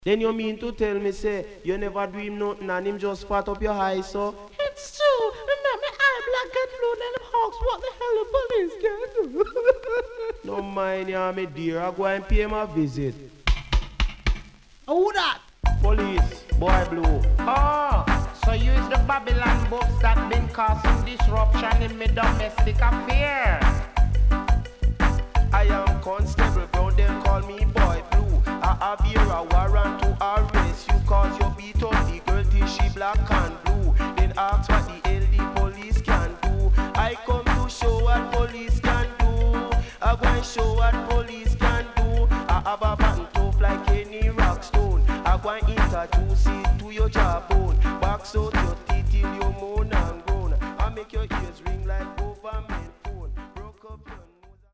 Then you mean to tell me, say, you never do him nothing and him just fat up your eyes, so? It's true. Remember, eye black and blue, then them hawks, what the hell the police can do? No mind ya, me dear, I go and pay him a visit. Who that? Police, boy blue. Oh, so you is the Babylon books that been causing disruption in my domestic affairs. I am Constable Brown, them call me Boy Blue. I have here a warrant to arrest you cause you beat up the girl till she black and blue. Then ask what the hell the police can do. I come to show what police can do. I go and show what police can do. I have a button tough like any rock stone. I go and introduce it to your jawbone. Box out your